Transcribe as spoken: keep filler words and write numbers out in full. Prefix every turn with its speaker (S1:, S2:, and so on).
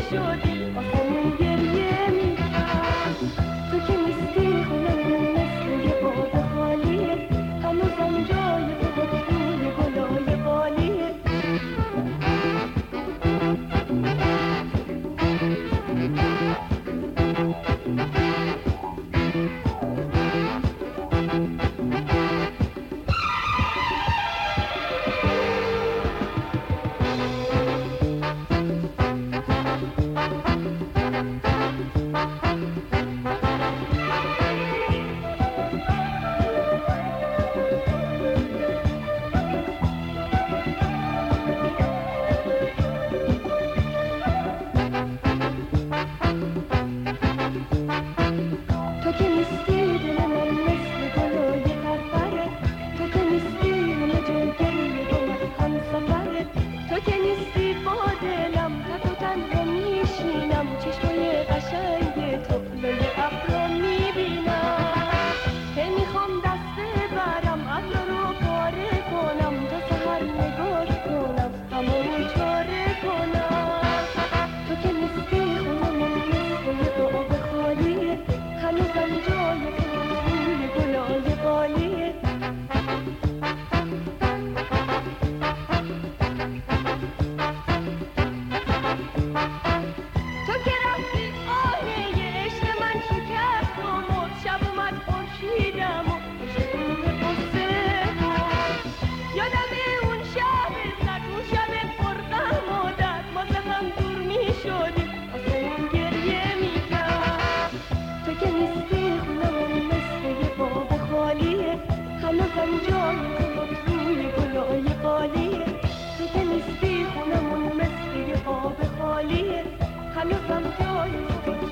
S1: شدی آسمون گریه میکرد. تو که نیستی خونمون مثل یه باغ خالیه، هنوزم جای تو روی گلای قالیه. تو که نیستی دل من مثل گلای پرپره، تو که نیستی همه جای گریه من هم سفره. تو که نیستی با دلم تک و تنها میشینم، چشمای قشنگ تو لای ابرا میبینم. هی میخوام دست برم ابرا رو پاره کنم، تا سحر نگاش کنم همه چاره کنم. تو که نیستی خونمون مثل یه باغ خالیه، هنوزم جای تو روی گلای قالیه. تو که رفتی آینه عشق من شکست و مرد، شب اومد خورشیدم و شکون قصه بود. یادم اون شب زد، اون شب پرغم و درد، ما ز هم دور میشدیم آسمون گریه میکرد. تو که نیستی خونمون مثل یه باغ خالیه، هنوزم جای تو روی گلای قالیه. تو که نیستی خونمون مثل یه باغ خالیه، هنوزم جای تو